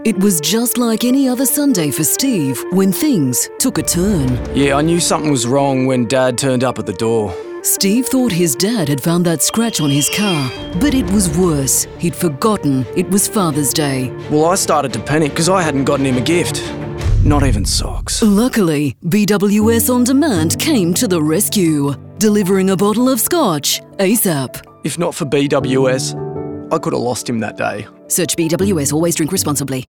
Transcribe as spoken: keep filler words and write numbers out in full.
It was just like any other Sunday for Steve when things took a turn. Yeah, I knew something was wrong when Dad turned up at the door. Steve thought his dad had found that scratch on his car, but it was worse. He'd forgotten it was Father's Day. Well, I started to panic because I hadn't gotten him a gift. Not even socks. Luckily, B W S On Demand came to the rescue, delivering a bottle of scotch ASAP. If not for B W S, I could have lost him that day. Search B W S, always drink responsibly.